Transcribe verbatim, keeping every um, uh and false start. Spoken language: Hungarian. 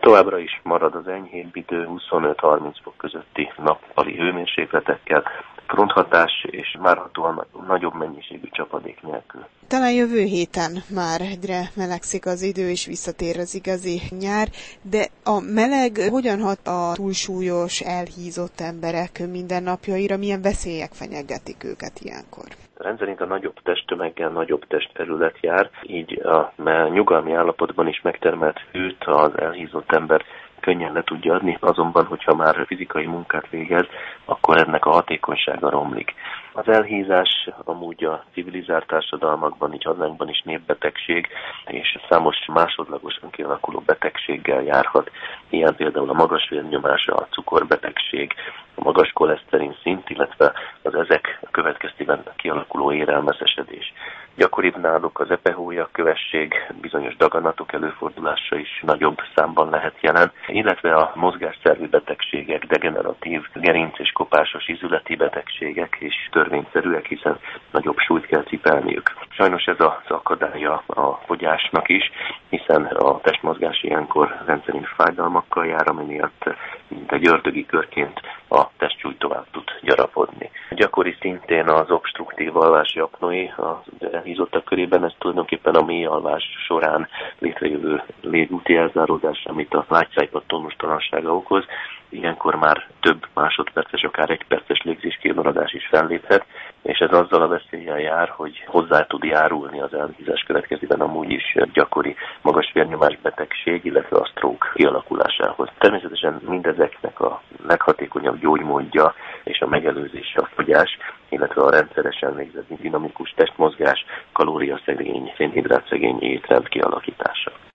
Továbbra is marad az enyhébb idő, huszonöt-harminc fok közötti nappali hőmérsékletekkel, fronthatás és várhatóan nagyobb mennyiségű csapadék nélkül. Talán jövő héten már egyre melegszik az idő, és visszatér az igazi nyár, de a meleg hogyan hat a túlsúlyos, elhízott emberek mindennapjaira, milyen veszélyek fenyegetik őket ilyenkor? Rendszerint a nagyobb testtömeggel nagyobb testterület jár, így a nyugalmi állapotban is megtermelt hőt az elhízott ember könnyen le tudja adni, azonban, hogyha már fizikai munkát végez, akkor ennek a hatékonysága romlik. Az elhízás amúgy a civilizált társadalmakban, így hazánkban is népbetegség, és számos másodlagosan kialakuló betegséggel járhat. Ilyen például a magas vérnyomás, a cukorbetegség, a magas koleszterin szint, illetve az ezek következtében kialakuló érelmeszesedés. Gyakoribb náluk az epehólyak, kövesség, bizonyos daganatok előfordulása is nagyobb számban lehet jelen, illetve a mozgásszervi betegségek, degeneratív, gerinc- és kopásos izületi betegségek is törvényszerűek, hiszen nagyobb súlyt kell cipelniük. Sajnos ez az akadálya a fogyásnak is, hiszen a testmozgás ilyenkor rendszerint fájdalmakkal jár, ami miatt mint egy ördögi körként a testsúly tovább tud gyarapodni. Gyakori szintén az obstruktív alvási apnoé az elhízottak körében, ez tulajdonképpen a mély alvás során létrejövő légúti elzáródás, amit a lágyszájpad tónustalansága okoz. Ilyenkor már több másodperces, akár egy perces légzéskimaradás is felléphet, és ez azzal a veszéllyel jár, hogy hozzá tud járulni az elhízás következtében amúgy is gyakori magas vérnyomás betegség, illetve a stroke kialakulásához. Természetesen mindezeknek a leghatékonyabb gyógymódja és a megelőzése a fogyás, illetve a rendszeresen végzett dinamikus testmozgás, kalóriaszegény, szénhidrátszegény étrend kialakítása.